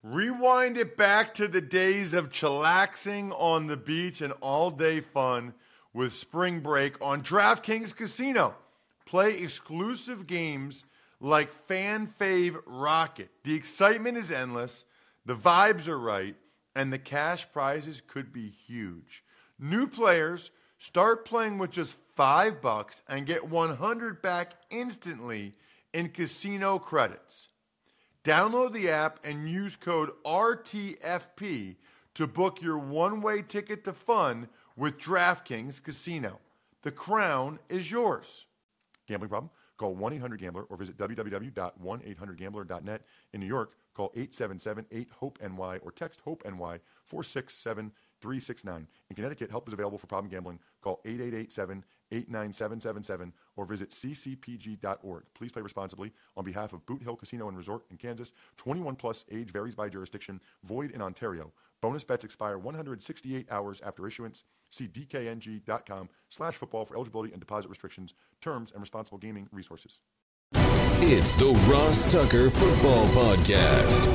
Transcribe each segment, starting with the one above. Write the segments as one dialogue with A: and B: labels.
A: Rewind it back to the days of chillaxing on the beach and all-day fun with Spring Break on DraftKings Casino. Play exclusive games like Fan Fave Rocket. The excitement is endless, the vibes are right, and the cash prizes could be huge. New players start playing with just $5 and get $100 back instantly in casino credits. Download the app and use code RTFP to book your one-way ticket to fun with DraftKings Casino. The crown is yours. Gambling problem? Call 1-800-GAMBLER or visit www.1800gambler.net. In New York, call 877-8-HOPE-NY or text HOPE-NY 467-369. In Connecticut, help is available for problem gambling. Call 888-7-897-7777 or visit ccpg.org. Please play responsibly. On behalf of Boot Hill Casino and Resort in Kansas, 21 plus, age varies by jurisdiction, void in Ontario. Bonus bets expire 168 hours after issuance. See dkng.com/football for eligibility and deposit restrictions, terms, and responsible gaming resources.
B: It's the Ross Tucker Football Podcast.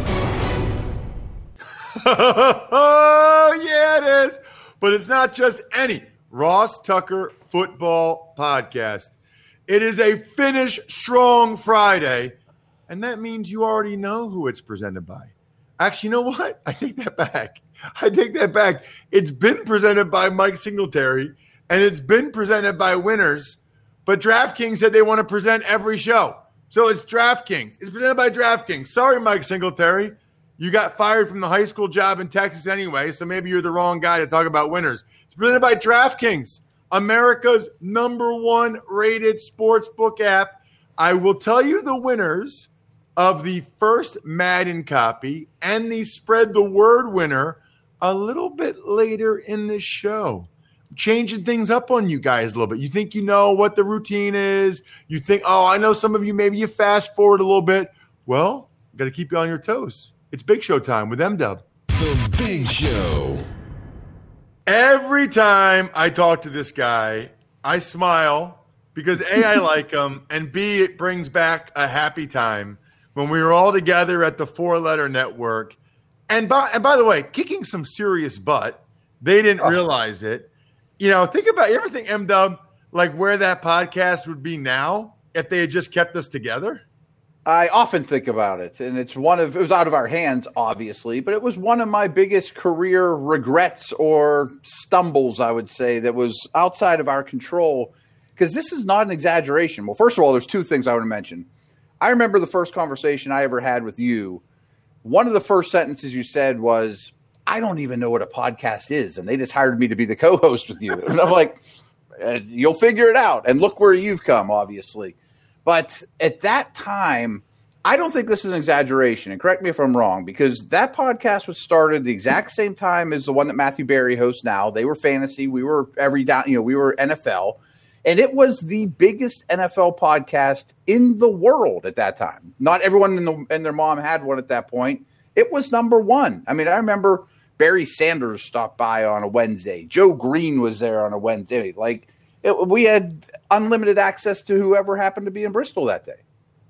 A: Oh, yeah, it is. But it's not just any Ross Tucker Football Podcast. It is a Finish Strong Friday, and that means you already know who it's presented by. Actually, you know what? I take that back. It's been presented by Mike Singletary, and it's been presented by Winners, but DraftKings said they want to present every show. So it's DraftKings. It's presented by DraftKings. Sorry, Mike Singletary. You got fired from the high school job in Texas anyway, so maybe you're the wrong guy to talk about Winners. It's presented by DraftKings, America's #1 rated sportsbook app. I will tell you the winners of the first Madden copy and the Spread the Word winner a little bit later in this show. Changing things up on you guys a little bit. You think you know what the routine is. You think, oh, I know some of you, maybe you fast forward a little bit. Well, got to keep you on your toes. It's Big Show time with M-Dub.
B: The Big Show.
A: Every time I talk to this guy, I smile because A, I like him, and B, it brings back a happy time when we were all together at the Four Letter Network. And by the way, kicking some serious butt. They didn't realize it. You know, think about, you ever think, M-Dub, like where that podcast would be now if they had just kept us together?
C: I often think about it, and it was out of our hands, obviously, but it was one of my biggest career regrets or stumbles, I would say, that was outside of our control, because this is not an exaggeration. Well, first of all, there's two things I want to mention. I remember the first conversation I ever had with you. One of the first sentences you said was, I don't even know what a podcast is, and they just hired me to be the co-host with you. And I'm like, you'll figure it out, and look where you've come, obviously. But at that time, I don't think this is an exaggeration, and correct me if I'm wrong, because that podcast was started the exact same time as the one that Matthew Berry hosts now. They were fantasy, we were we were NFL, and it was the biggest NFL podcast in the world at that time. Not everyone and their mom had one at that point. It was #1. I mean, I remember Barry Sanders stopped by on a Wednesday. Joe Green was there on a Wednesday. We had unlimited access to whoever happened to be in Bristol that day.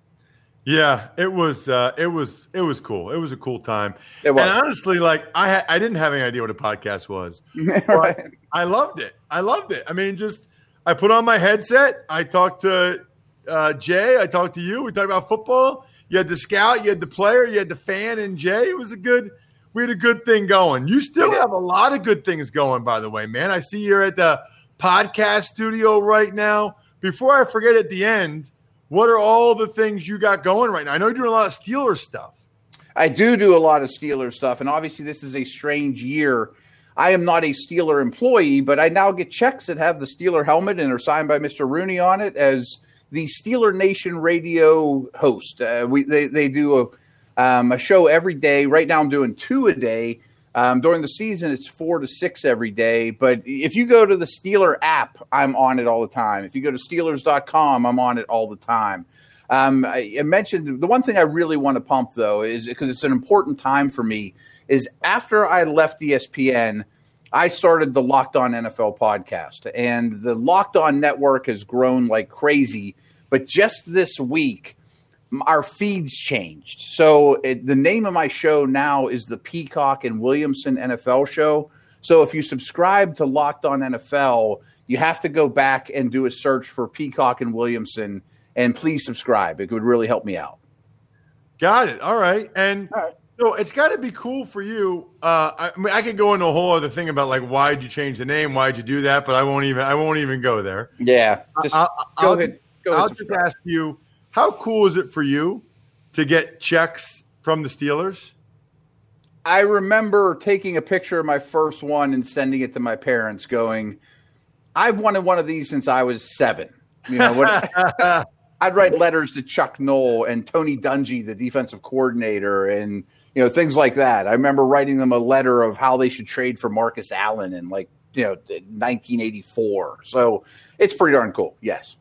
A: Yeah, it was cool. It was a cool time.
C: It was.
A: And honestly, I didn't have any idea what a podcast was.
C: Right.
A: I loved it. I mean, I put on my headset. I talked to Jay. I talked to you. We talked about football. You had the scout. You had the player. You had the fan and Jay. We had a good thing going. You still have a lot of good things going, by the way, man. I see you're at the podcast studio right now. Before I forget at the end, what are all the things you got going right now? I know you're doing a lot of Steelers stuff.
C: I do a lot of Steelers stuff, and obviously this is a strange year. I am not a Steeler employee, but I now get checks that have the Steeler helmet and are signed by Mr. Rooney on it as the Steeler Nation radio host. They do a show every day. Right now I'm doing 2 a day. During the season, it's 4 to 6 every day. But if you go to the Steeler app, I'm on it all the time. If you go to Steelers.com, I'm on it all the time. I mentioned the one thing I really want to pump, though, is because it's an important time for me, is after I left ESPN, I started the Locked On NFL podcast. And the Locked On network has grown like crazy. But just this week, our feeds changed. So the name of my show now is the Peacock and Williamson NFL Show. So if you subscribe to Locked On NFL, you have to go back and do a search for Peacock and Williamson, and please subscribe. It would really help me out.
A: Got it. All right. And so it's got to be cool for you. I mean, I could go into a whole other thing about like why'd you change the name, why'd you do that, but I won't even go there.
C: Yeah.
A: I'll just ask you, how cool is it for you to get checks from the Steelers?
C: I remember taking a picture of my first one and sending it to my parents going, I've wanted one of these since I was 7. You know, I'd write letters to Chuck Noll and Tony Dungy, the defensive coordinator, and things like that. I remember writing them a letter of how they should trade for Marcus Allen in 1984. So it's pretty darn cool. Yes.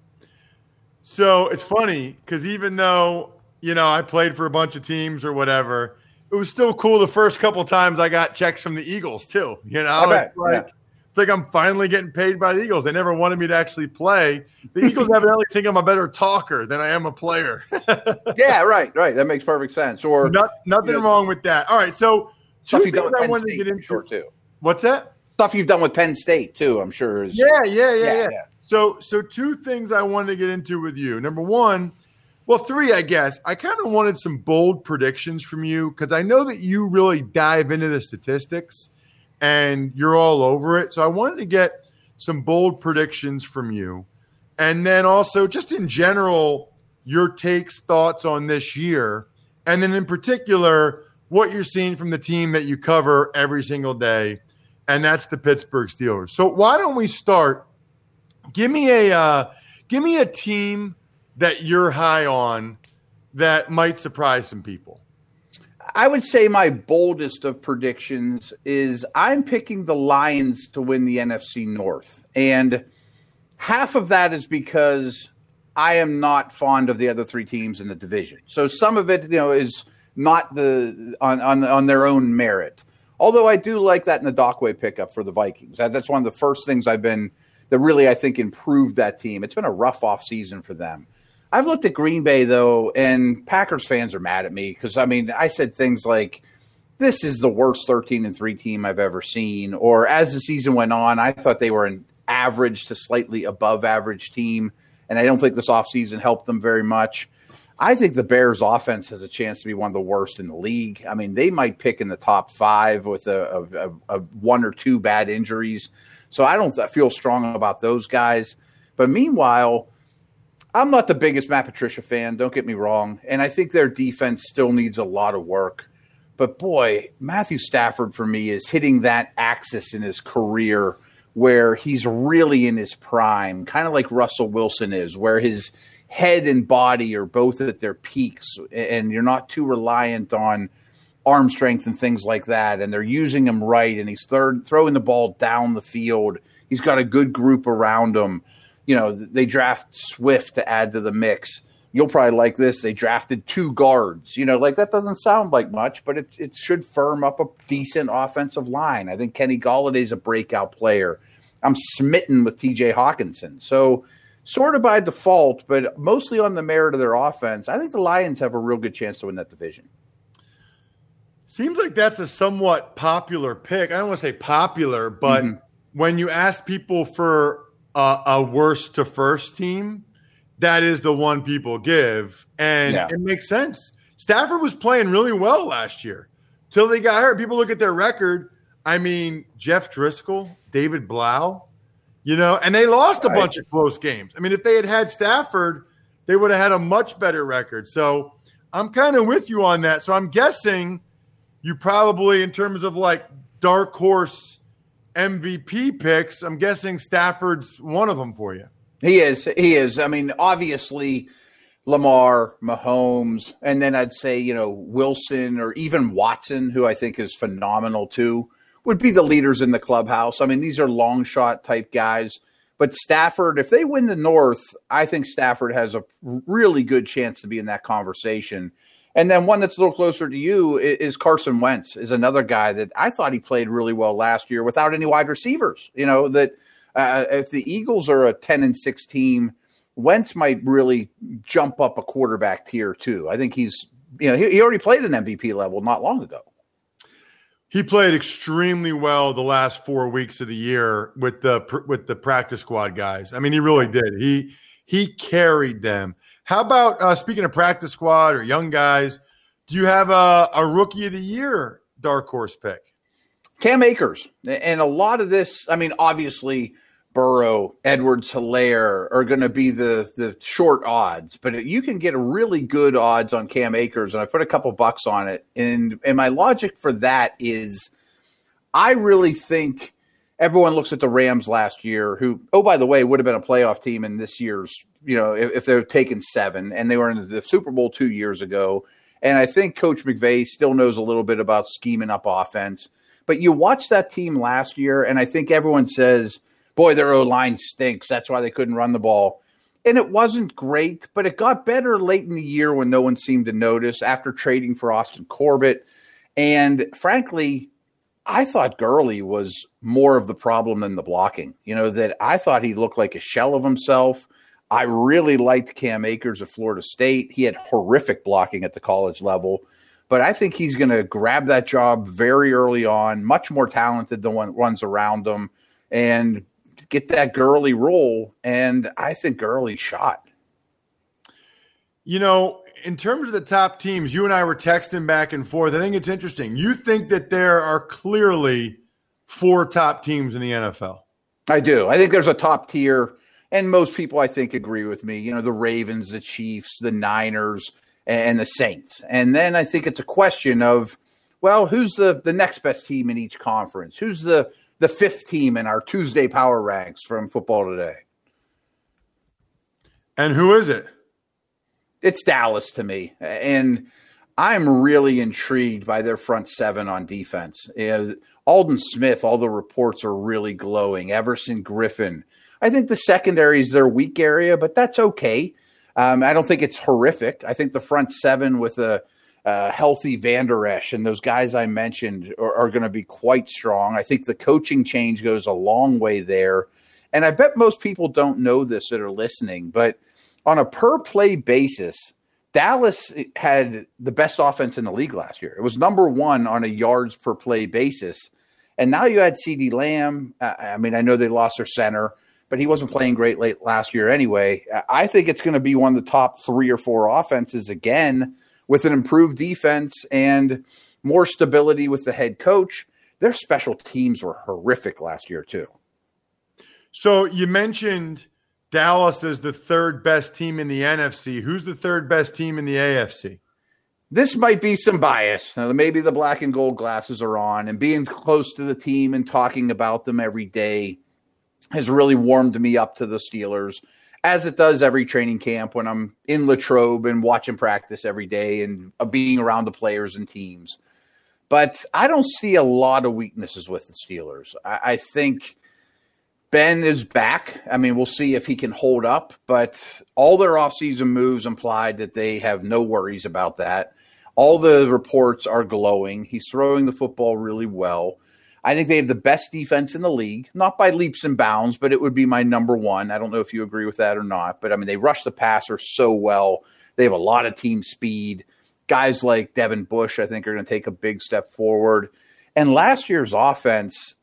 A: So it's funny because even though, I played for a bunch of teams or whatever, it was still cool the first couple of times I got checks from the Eagles too. It's like I'm finally getting paid by the Eagles. They never wanted me to actually play. The Eagles evidently think I'm a better talker than I am a player.
C: Yeah, right. That makes perfect sense. Or
A: nothing wrong with that. All right, so
C: stuff you've done with Penn State too.
A: What's that?
C: Stuff you've done with Penn State too, I'm sure.
A: Yeah. So 2 things I wanted to get into with you. Number 1, 3, I guess. I kind of wanted some bold predictions from you because I know that you really dive into the statistics and you're all over it. So I wanted to get some bold predictions from you. And then also just in general, your takes, thoughts on this year. And then in particular, what you're seeing from the team that you cover every single day. And that's the Pittsburgh Steelers. So why don't we start? Give me a team that you're high on that might surprise some people.
C: I would say my boldest of predictions is I'm picking the Lions to win the NFC North. And half of that is because I am not fond of the other 3 teams in the division. So some of it, is not on their own merit. Although I do like that Ngakoue pickup for the Vikings. That's one of the first things that really, I think, improved that team. It's been a rough offseason for them. I've looked at Green Bay, though, and Packers fans are mad at me because, I said things like, this is the worst 13-3 team I've ever seen. Or as the season went on, I thought they were an average to slightly above average team, and I don't think this offseason helped them very much. I think the Bears' offense has a chance to be one of the worst in the league. They might pick in the top 5 with a 1 or 2 bad injuries. So I don't feel strong about those guys. But meanwhile, I'm not the biggest Matt Patricia fan, don't get me wrong, and I think their defense still needs a lot of work. But, boy, Matthew Stafford for me is hitting that axis in his career where he's really in his prime, kind of like Russell Wilson is, where his head and body are both at their peaks, and you're not too reliant on arm strength and things like that, and they're using him right, and he's throwing the ball down the field. He's got a good group around him. They draft Swift to add to the mix. You'll probably like this. They drafted 2 guards. That doesn't sound like much, but it should firm up a decent offensive line. I think Kenny Galladay's a breakout player. I'm smitten with TJ Hawkinson. So sort of by default, but mostly on the merit of their offense, I think the Lions have a real good chance to win that division.
A: Seems like that's a somewhat popular pick. I don't want to say popular, but when you ask people for a worst to first team, that is the one people give. And it makes sense. Stafford was playing really well last year till they got hurt. People look at their record. Jeff Driscoll, David Blau, and they lost a bunch of close games. If they had Stafford, they would have had a much better record. So I'm kind of with you on that. So I'm guessing you probably, in terms of like dark horse MVP picks, I'm guessing Stafford's one of them for you.
C: He is. Obviously Lamar, Mahomes, and then I'd say, Wilson or even Watson, who I think is phenomenal too, would be the leaders in the clubhouse. These are long shot type guys. But Stafford, if they win the North, I think Stafford has a really good chance to be in that conversation. And then one that's a little closer to you is Carson Wentz, is another guy that I thought he played really well last year without any wide receivers. If the Eagles are a 10-6 team Wentz might really jump up a quarterback tier too. I think he's, he already played an MVP level not long ago.
A: He played extremely well the last 4 weeks of the year with the practice squad guys. I mean, he really did. He carried them. How about speaking of practice squad or young guys? Do you have a rookie of the year dark horse pick?
C: Cam Akers. And a lot of this, I mean, obviously Burrow, Edwards-Helaire are going to be the short odds, but you can get really good odds on Cam Akers, and I put a couple bucks on it. And my logic for that is I really think everyone looks at the Rams last year, who, oh, by the way, would have been a playoff team in this year's, if they're taking 7, and they were in the Super Bowl 2 years ago. And I think Coach McVay still knows a little bit about scheming up offense. But you watch that team last year, and I think everyone says, boy, their O-line stinks. That's why they couldn't run the ball. And it wasn't great, but it got better late in the year when no one seemed to notice after trading for Austin Corbett. And frankly, I thought Gurley was more of the problem than the blocking. That I thought he looked like a shell of himself. I really liked Cam Akers of Florida State. He had horrific blocking at the college level. But I think he's going to grab that job very early on, much more talented than ones around him, and get that Gurley role. And I think Gurley shot.
A: In terms of the top teams, you and I were texting back and forth. I think it's interesting. You think that there are clearly 4 top teams in the NFL?
C: I do. I think there's a top tier, and most people, I think, agree with me. The Ravens, the Chiefs, the Niners, and the Saints. And then I think it's a question of, well, who's the next best team in each conference? Who's the 5th team in our Tuesday power ranks from Football Today?
A: And who is it?
C: It's Dallas to me. And I'm really intrigued by their front 7 on defense. Aldon Smith, all the reports are really glowing. Everson Griffin. I think the secondary is their weak area, but that's okay. I don't think it's horrific. I think the front 7 with a healthy Van Der Esch and those guys I mentioned are going to be quite strong. I think the coaching change goes a long way there. And I bet most people don't know this that are listening, but on a per-play basis, Dallas had the best offense in the league last year. It was number 1 on a yards per play basis. And now you had CeeDee Lamb. I know they lost their center, but he wasn't playing great late last year anyway. I think it's going to be one of the top 3 or 4 offenses again with an improved defense and more stability with the head coach. Their special teams were horrific last year too.
A: So you mentioned Dallas is the 3rd best team in the NFC. Who's the 3rd best team in the AFC?
C: This might be some bias. Now, maybe the black and gold glasses are on, and being close to the team and talking about them every day has really warmed me up to the Steelers, as it does every training camp when I'm in Latrobe and watching practice every day and being around the players and teams. But I don't see a lot of weaknesses with the Steelers. I think Ben is back. We'll see if he can hold up, but all their offseason moves implied that they have no worries about that. All the reports are glowing. He's throwing the football really well. I think they have the best defense in the league, not by leaps and bounds, but it would be my number 1. I don't know if you agree with that or not, but they rush the passer so well. They have a lot of team speed. Guys like Devin Bush, I think, are going to take a big step forward. And last year's offense,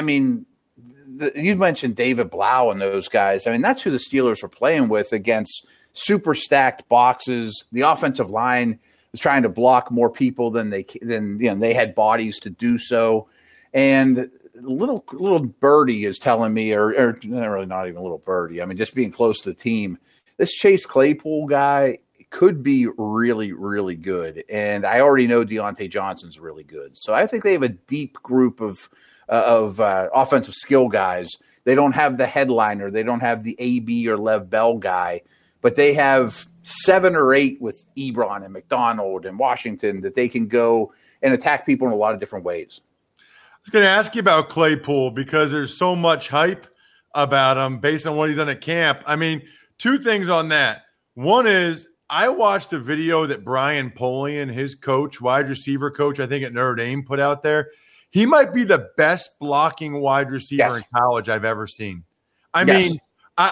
C: you mentioned David Blau and those guys. That's who the Steelers were playing with against super stacked boxes. The offensive line was trying to block more people than they had bodies to do so. And little birdie is telling me, or really not even a little birdie, just being close to the team, this Chase Claypool guy could be really, really good. And I already know Deontay Johnson's really good. So I think they have a deep group of offensive skill guys. They don't have the headliner. They don't have the AB or Lev Bell guy, but they have 7 or 8 with Ebron and McDonald and Washington that they can go and attack people in a lot of different ways.
A: I was going to ask you about Claypool because there's so much hype about him based on what he's done at camp. 2 things on that. One is I watched a video that Brian Polian, his coach, wide receiver coach, I think at Notre Dame, put out there. He might be the best blocking wide receiver in college I've ever seen. I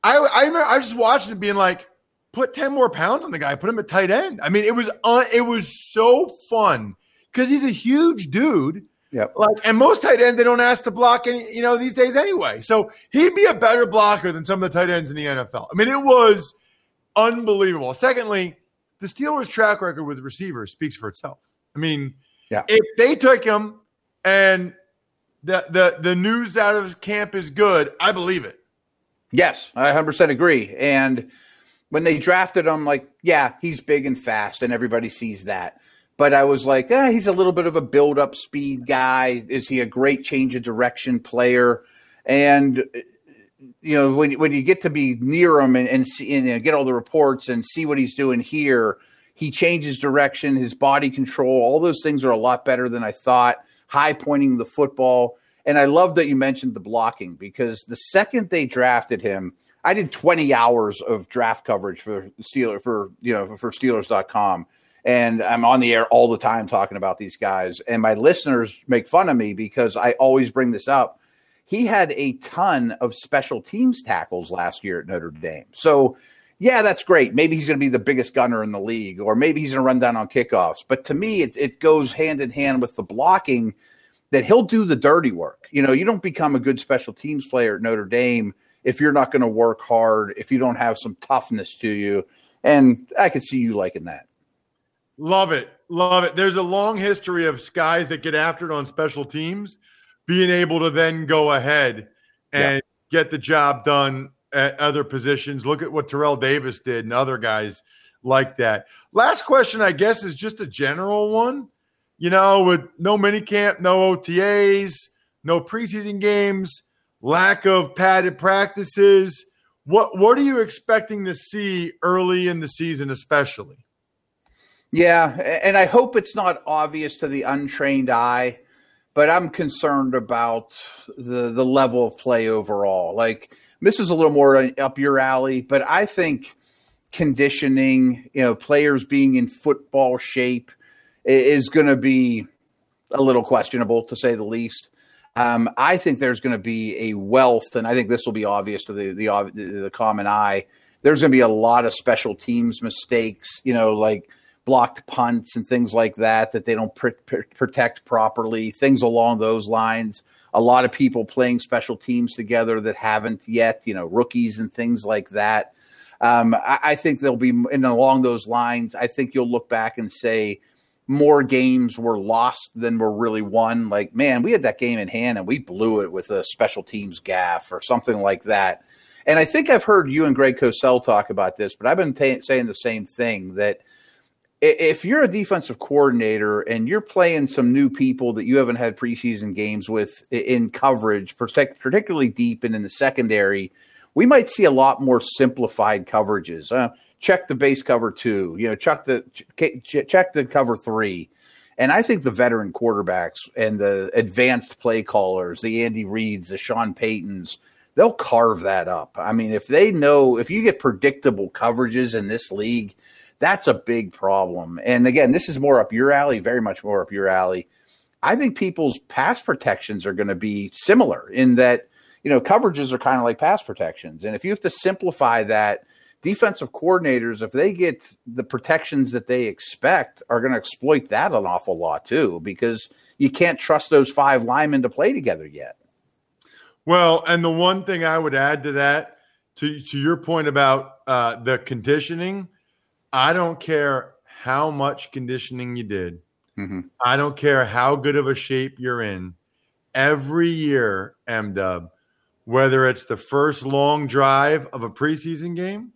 A: I remember I was just watching it being like, put 10 more pounds on the guy, put him at tight end. I mean, it was so fun because he's a huge dude.
C: Yep.
A: And most tight ends, they don't ask to block any, these days anyway. So he'd be a better blocker than some of the tight ends in the NFL. I mean, it was unbelievable. Secondly, the Steelers' track record with receivers speaks for itself. I mean, if they took him and the news out of camp is good, I believe it.
C: Yes, I 100% agree. And when they drafted him, he's big and fast, and everybody sees that. But I was like, he's a little bit of a build-up speed guy. Is he a great change of direction player? And, when you get to be near him and see, and get all the reports and see what he's doing here, he changes direction, his body control, all those things are a lot better than I thought, high pointing the football. And I love that you mentioned the blocking because the second they drafted him, I did 20 hours of draft coverage for Steelers.com. And I'm on the air all the time talking about these guys. And my listeners make fun of me because I always bring this up. He had a ton of special teams tackles last year at Notre Dame. So, yeah, that's great. Maybe he's going to be the biggest gunner in the league, or maybe he's going to run down on kickoffs. But to me, it goes hand in hand with the blocking that he'll do the dirty work. You don't become a good special teams player at Notre Dame if you're not going to work hard, if you don't have some toughness to you. And I could see you liking that.
A: Love it. Love it. There's a long history of guys that get after it on special teams being able to then go ahead and get the job done at other positions. Look at what Terrell Davis did and other guys like that. Last question, I guess, is just a general one. With no minicamp, no OTAs, no preseason games, lack of padded practices, what are you expecting to see early in the season especially?
C: Yeah, and I hope it's not obvious to the untrained eye, but I'm concerned about the level of play overall. This is a little more up your alley, but I think conditioning, players being in football shape is going to be a little questionable, to say the least. I think there's going to be a wealth, and I think this will be obvious to the common eye. There's going to be a lot of special teams mistakes, blocked punts and things like that they don't protect properly, things along those lines. A lot of people playing special teams together that haven't yet, rookies and things like that. I think they'll be along those lines. I think you'll look back and say more games were lost than were really won. Man, we had that game in hand and we blew it with a special teams gaffe or something like that. And I think I've heard you and Greg Cosell talk about this, but I've been saying the same thing, that if you're a defensive coordinator and you're playing some new people that you haven't had preseason games with in coverage, particularly deep and in the secondary, we might see a lot more simplified coverages. Check the base cover 2, check the cover 3. And I think the veteran quarterbacks and the advanced play callers, the Andy Reeds, the Sean Paytons, they'll carve that up. I mean, if you get predictable coverages in this league, that's a big problem. And again, this is more up your alley, very much more up your alley. I think people's pass protections are going to be similar in that, coverages are kind of like pass protections. And if you have to simplify that, defensive coordinators, if they get the protections that they expect, are going to exploit that an awful lot too, because you can't trust those 5 linemen to play together yet.
A: Well, and the one thing I would add to that, to your point about the conditioning, I don't care how much conditioning you did. Mm-hmm. I don't care how good of a shape you're in. Every year, M-Dub, whether it's the first long drive of a preseason game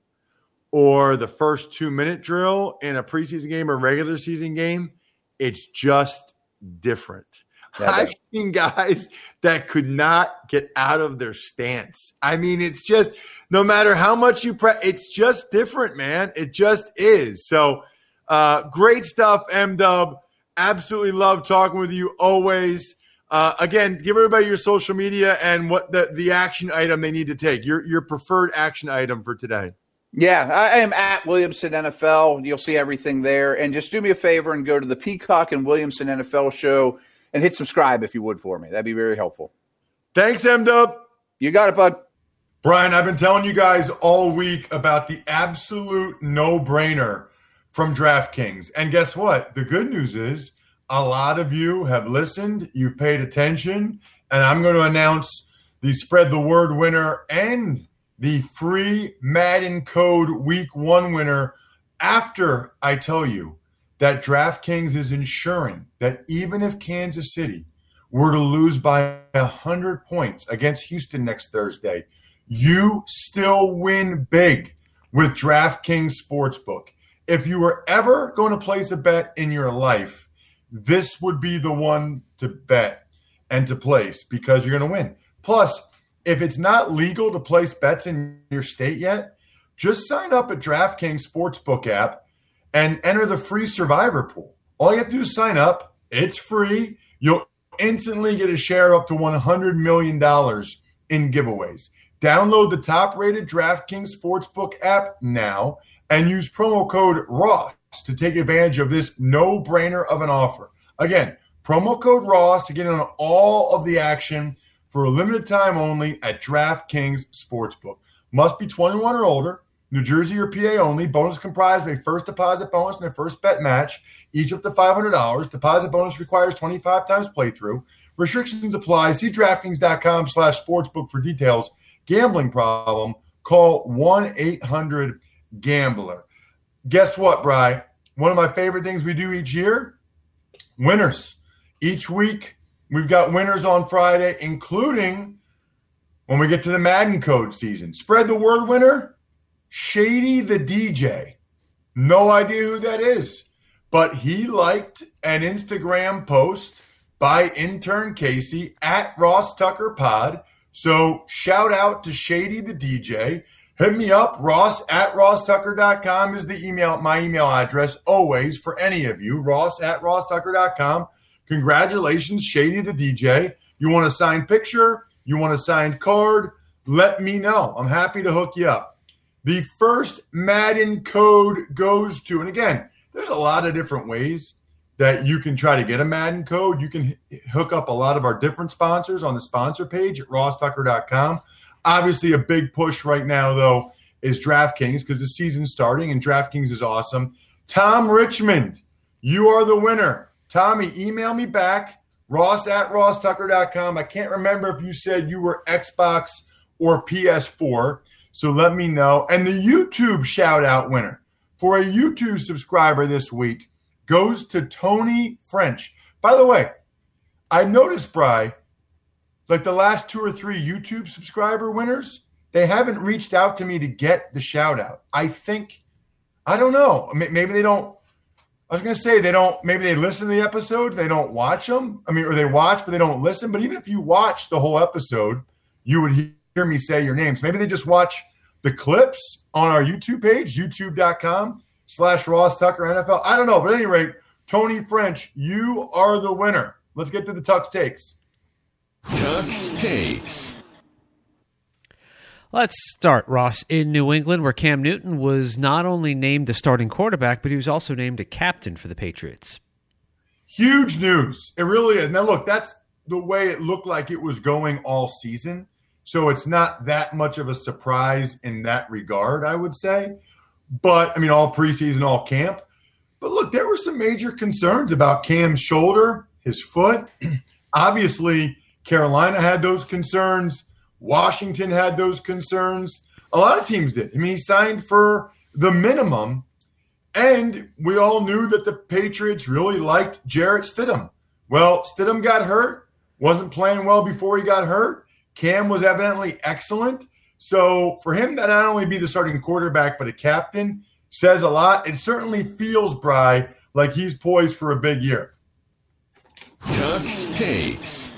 A: or the first 2-minute drill in a preseason game or regular season game, it's just different. Yeah, I've seen guys that could not get out of their stance. I mean, it's just, no matter how much you it's just different, man. It just is. So great stuff, M-Dub. Absolutely love talking with you always. Again, give everybody your social media and what the action item they need to take, your preferred action item for today.
C: Yeah, I am at Williamson NFL. You'll see everything there. And just do me a favor and go to the Peacock and Williamson NFL show and hit subscribe if you would for me. That'd be very helpful.
A: Thanks, M-Dub.
C: You got it, bud.
A: Brian, I've been telling you guys all week about the absolute no-brainer from DraftKings. And guess what? The good news is a lot of you have listened, you've paid attention, and I'm going to announce the Spread the Word winner and the free Madden Code Week 1 winner after I tell you that DraftKings is ensuring that even if Kansas City were to lose by 100 points against Houston next Thursday, you still win big with DraftKings Sportsbook. If you were ever going to place a bet in your life, this would be the one to bet and to place because you're going to win. Plus, if it's not legal to place bets in your state yet, just sign up at DraftKings Sportsbook app and enter the free survivor pool. All you have to do is sign up. It's free. You'll instantly get a share up to $100 million in giveaways. Download the top-rated DraftKings Sportsbook app now and use promo code ROSS to take advantage of this no-brainer of an offer. Again, promo code ROSS to get in on all of the action for a limited time only at DraftKings Sportsbook. Must be 21 or older. New Jersey or PA only. Bonus comprised of a first deposit bonus and a first bet match, each up to $500. Deposit bonus requires 25 times playthrough. Restrictions apply. See DraftKings.com/sportsbook for details. Gambling problem? Call 1-800-GAMBLER. Guess what, Bri? One of my favorite things we do each year, winners. Each week, we've got winners on Friday, including when we get to the Madden Code season. Spread the word winner, Shady the DJ. No idea who that is, but he liked an Instagram post by intern Casey at Ross Tucker Pod. So shout out to Shady the DJ. Hit me up. Ross at rosstucker.com is my email address always for any of you. Ross at rosstucker.com. Congratulations, Shady the DJ. You want a signed picture? You want a signed card? Let me know. I'm happy to hook you up. The first Madden code goes to, and again, there's a lot of different ways that you can try to get a Madden code. You can hook up a lot of our different sponsors on the sponsor page at rosstucker.com. Obviously, a big push right now, though, is DraftKings because the season's starting, and DraftKings is awesome. Tom Richmond, you are the winner. Tommy, email me back, ross at rosstucker.com. I can't remember if you said you were Xbox or PS4, so let me know. And the YouTube shout-out winner for a YouTube subscriber this week goes to Tony French. By the way, I've noticed, Bri, like the last 2 or 3 YouTube subscriber winners, they haven't reached out to me to get the shout-out. I don't know. Maybe they don't. I was going to say maybe they listen to the episodes, they don't watch them. Or they watch, but they don't listen. But even if you watch the whole episode, you would hear me say your names. Maybe they just watch the clips on our YouTube page, youtube.com/Ross Tucker NFL. I don't know. But at any rate, Tony French, you are the winner. Let's get to the Tux Takes.
B: Tux Takes.
D: Let's start, Ross, in New England, where Cam Newton was not only named the starting quarterback, but he was also named a captain for the Patriots.
A: Huge news. It really is. Now, look, that's the way it looked like it was going all season. So it's not that much of a surprise in that regard, I would say. But, all preseason, all camp. But, look, there were some major concerns about Cam's shoulder, his foot. Obviously, Carolina had those concerns. Washington had those concerns. A lot of teams did. He signed for the minimum, and we all knew that the Patriots really liked Jarrett Stidham. Well, Stidham got hurt, wasn't playing well before he got hurt. Cam was evidently excellent. So for him to not only be the starting quarterback but a captain says a lot. It certainly feels, Bri, like he's poised for a big year.
B: Tux Takes.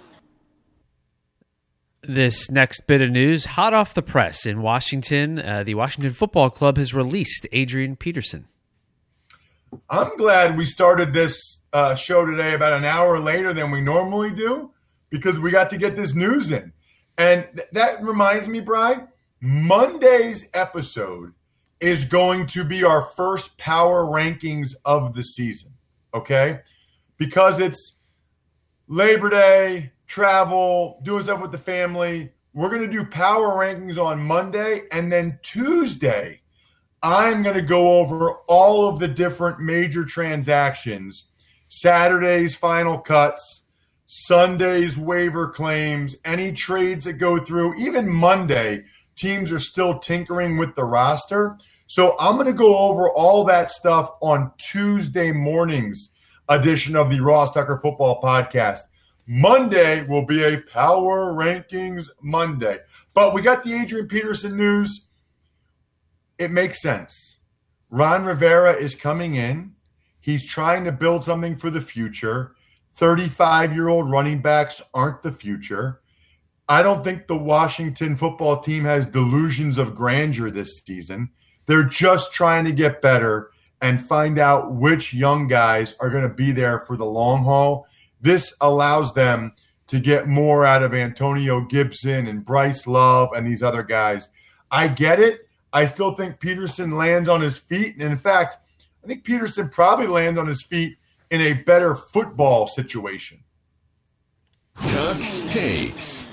D: This next bit of news, hot off the press in Washington, the Washington Football Club has released Adrian Peterson.
A: I'm glad we started this show today about an hour later than we normally do because we got to get this news in. And that reminds me, Bri, Monday's episode is going to be our first power rankings of the season, okay? Because it's Labor Day, travel, doing stuff with the family. we're going to do power rankings on Monday, and then Tuesday, I'm going to go over all of the different major transactions, Saturday's final cuts, Sunday's waiver claims, any trades that go through. Even Monday, teams are still tinkering with the roster. So I'm going to go over all that stuff on Tuesday morning's edition of the Ross Tucker Football Podcast. Monday will be a Power Rankings Monday. But we got the Adrian Peterson news. It makes sense. Ron Rivera is coming in. He's trying to build something for the future. 35-year-old running backs aren't the future. I don't think the Washington football team has delusions of grandeur this season. They're just trying to get better and find out which young guys are going to be there for the long haul. This allows them to get more out of Antonio Gibson and Bryce Love and these other guys. I get it. I still think Peterson lands on his feet. And in fact, I think Peterson probably lands on his feet in a better football situation.
B: Tuck's Takes.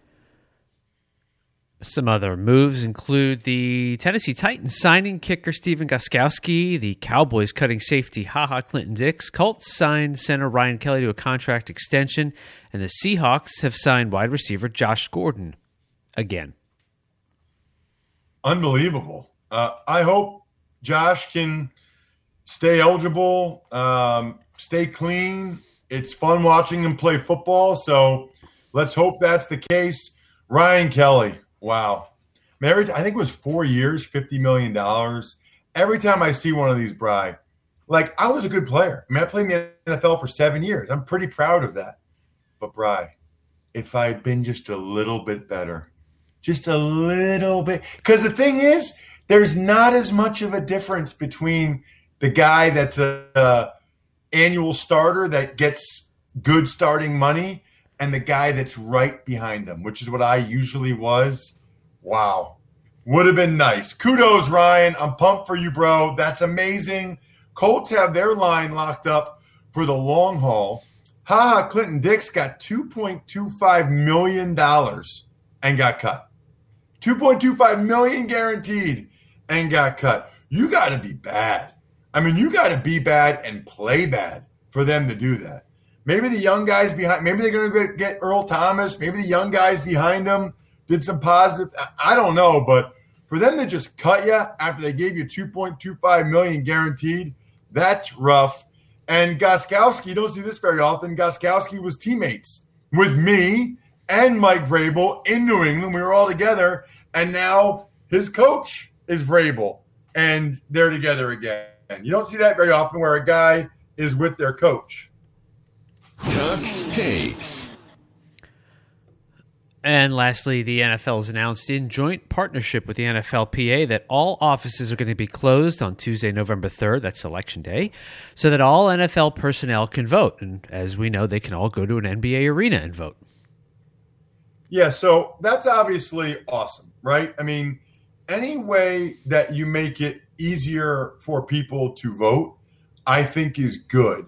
D: Some other moves include the Tennessee Titans signing kicker Stephen Gostkowski, the Cowboys cutting safety HaHa Clinton-Dix, Colts signed center Ryan Kelly to a contract extension, and the Seahawks have signed wide receiver Josh Gordon again.
A: Unbelievable. I hope Josh can stay eligible, stay clean. It's fun watching him play football, so let's hope that's the case. Ryan Kelly. Wow. I think it was 4 years, $50 million. Every time I see one of these, Bri, like, I was a good player. I played in the NFL for 7 years. I'm pretty proud of that. But, Bri, if I had been just a little bit better, just a little bit. Because the thing is, there's not as much of a difference between the guy that's a annual starter that gets good starting money and the guy that's right behind him, which is what I usually was. Wow. Would have been nice. Kudos, Ryan. I'm pumped for you, bro. That's amazing. Colts have their line locked up for the long haul. HaHa Clinton-Dix got $2.25 million and got cut. $2.25 million guaranteed and got cut. You got to be bad. You got to be bad and play bad for them to do that. Maybe the young guys behind, maybe they're going to get Earl Thomas. Maybe the young guys behind them did some positive. I don't know, but for them to just cut you after they gave you $2.25 million guaranteed, that's rough. And Gostkowski, you don't see this very often. Gostkowski was teammates with me and Mike Vrabel in New England. We were all together, and now his coach is Vrabel, and they're together again. You don't see that very often where a guy is with their coach.
B: Tuck's Takes.
D: And lastly, the NFL has announced in joint partnership with the NFLPA that all offices are going to be closed on Tuesday, November 3rd, that's Election Day, so that all NFL personnel can vote. And as we know, they can all go to an NBA arena and vote.
A: Yeah, so that's obviously awesome, right? Any way that you make it easier for people to vote, I think is good.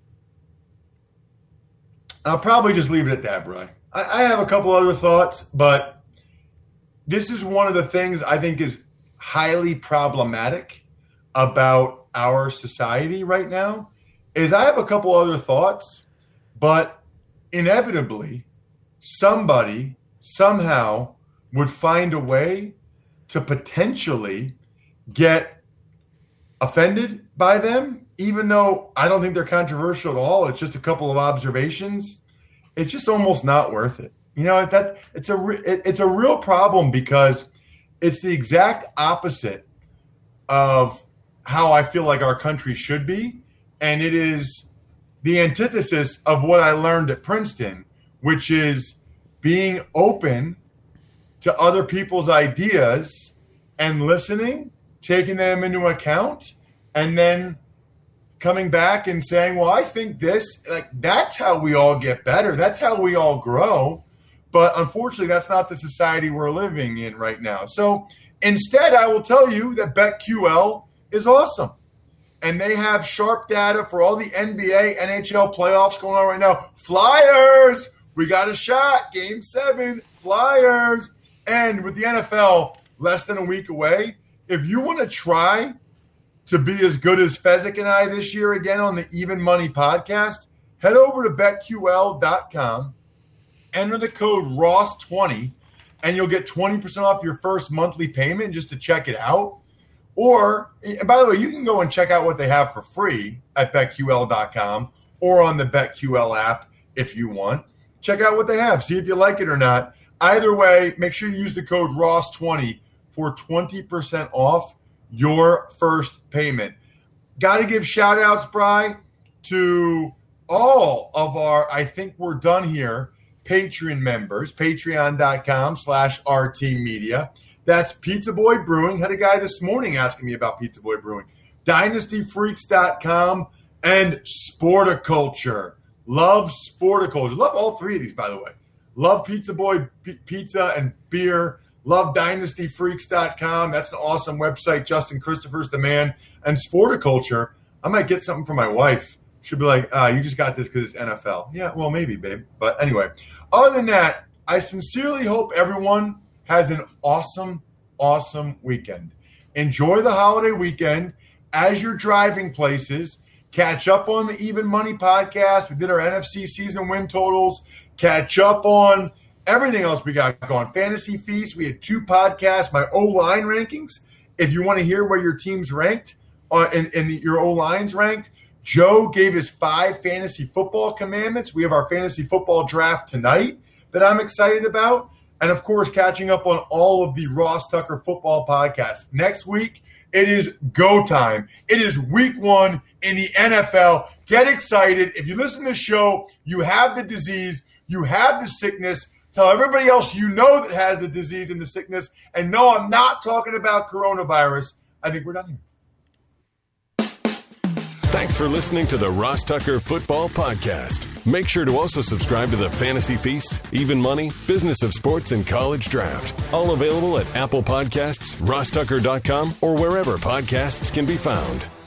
A: I'll probably just leave it at that, Brian. I have a couple other thoughts, but this is one of the things I think is highly problematic about our society right now, is I have a couple other thoughts, but inevitably somebody somehow would find a way to potentially get offended by them. Even though I don't think they're controversial at all, it's just a couple of observations. It's just almost not worth it. It's a real problem because it's the exact opposite of how I feel like our country should be, and it is the antithesis of what I learned at Princeton, which is being open to other people's ideas and listening, taking them into account, and then coming back and saying, well, I think this, that's how we all get better. That's how we all grow. But unfortunately, that's not the society we're living in right now. So instead, I will tell you that BetQL is awesome. And they have sharp data for all the NBA, NHL playoffs going on right now. Flyers, We got a shot. Game 7, Flyers. And with the NFL less than a week away, if you want to try to be as good as Fezzik and I this year again on the Even Money podcast, head over to BetQL.com, enter the code ROSS20, and you'll get 20% off your first monthly payment just to check it out. Or, and by the way, you can go and check out what they have for free at BetQL.com or on the BetQL app if you want. Check out what they have. See if you like it or not. Either way, make sure you use the code ROSS20 for 20% off your first payment. Got to give shout-outs, Bri, to all of our, I think we're done here, Patreon members, patreon.com/RTmedia. That's Pizza Boy Brewing. Had a guy this morning asking me about Pizza Boy Brewing. DynastyFreaks.com and Sporticulture. Love Sporticulture. Love all three of these, by the way. Love Pizza Boy Pizza and beer. Love DynastyFreaks.com. That's an awesome website. Justin Christopher's the man. And Sporticulture. I might get something for my wife. She'll be like, you just got this because it's NFL. Yeah, well, maybe, babe. But anyway, other than that, I sincerely hope everyone has an awesome, awesome weekend. Enjoy the holiday weekend. As you're driving places, catch up on the Even Money podcast. We did our NFC season win totals. Catch up on everything else we got going. Fantasy Feast, we had 2 podcasts, my O-line rankings. If you want to hear where your team's ranked and your O-line's ranked, Joe gave his 5 fantasy football commandments. We have our fantasy football draft tonight that I'm excited about. And, of course, catching up on all of the Ross Tucker football podcasts. Next week, it is go time. It is week 1 in the NFL. Get excited. If you listen to the show, you have the disease, you have the sickness. Tell everybody else you know that has the disease and the sickness. And no, I'm not talking about coronavirus. I think we're done here.
B: Thanks for listening to the Ross Tucker Football Podcast. Make sure to also subscribe to the Fantasy Feast, Even Money, Business of Sports, and College Draft. All available at Apple Podcasts, RossTucker.com, or wherever podcasts can be found.